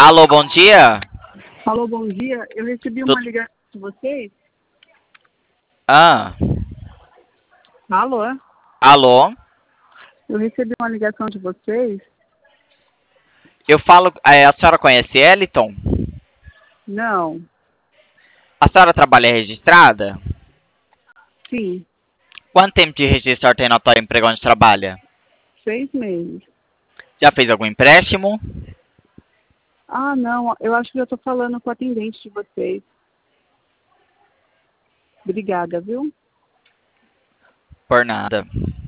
Alô, bom dia? Alô, bom dia. Eu recebi Tu- uma ligação de vocês. Ah, Alô? alô? Eu recebi uma ligação de vocês. Eu falo, a senhora conhece Eliton? Não. A senhora trabalha registrada? Sim. Quanto tempo de registro a senhora tem no atual emprego onde trabalha? 6 meses. Já fez algum empréstimo? Ah, não. Eu acho que eu estou falando com o atendente de vocês. Obrigada, viu? Por nada.